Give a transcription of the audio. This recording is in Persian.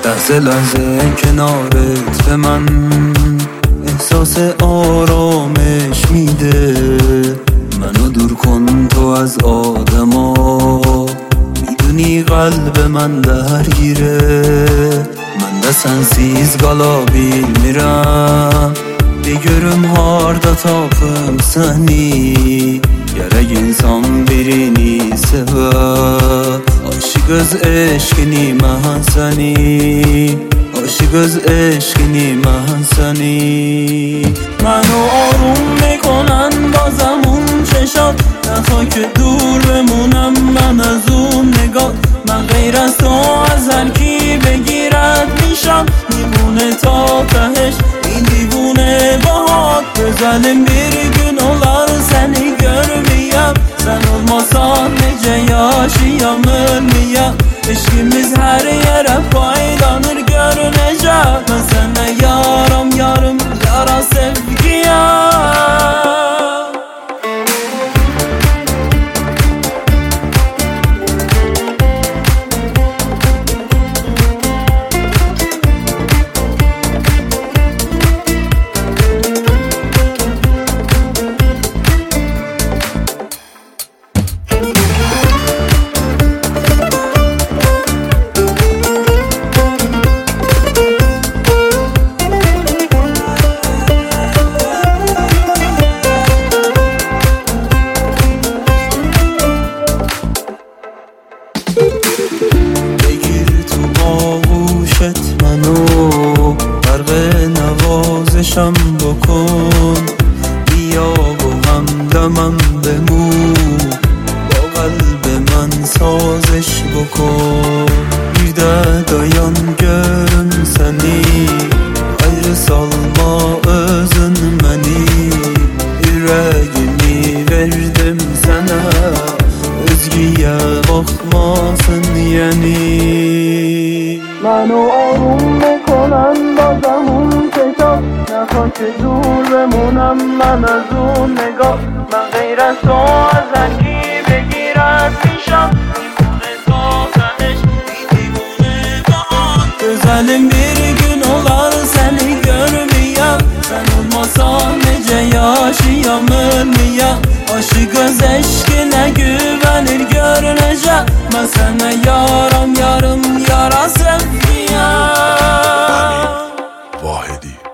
لحظه لحظه کنارت به من احساس آرامش میده. منو دور کن تو از آدما، میدونی قلب من درگیره. من de sensiz kalabilirim. Bir görüm harda tapım seni. Gerek insan birini sever. Aşık öz eşkini mən seni. Aşık öz eşkini mən seni. Mənو آروم میکنن بازم اون چشات. نخواه که دور بمونم من از اون نگاه. من غیر از تو از هر کی بگیرد میشم میمونه تا تهش این دیوونه باهات. Özelim bir gün olar seni görmeyem. Sen olmasan nece yaşayam ölmeyem. İşkimiz her yere paylanır görünecek. Ben sana yaram yarım yara sevgiyem. بگیر تو آغوشت منو، غرق نوازشم بکن. بیا با همدمم بمون، با قلب من سازش بکن. Bir de dayan görüm seni, ayrı salma özün məni. Yüreğimi verdim sana, özgüye bakmasın yani. منو آروم میکنن بازم اون چشات. نخواه که دور بمونم من از اون نگاه. من غیر از تو از هر کی بگیرد میشم میمونه تا تهش این دیوونه باهات. Özelim bir gün olar seni görmeyem. Sen olmasan nece yaşayam ölmeyem. Aşık öz eşkine güvenir görünecek. Ben sana yaram yarım yara sevgiyem. Vahidi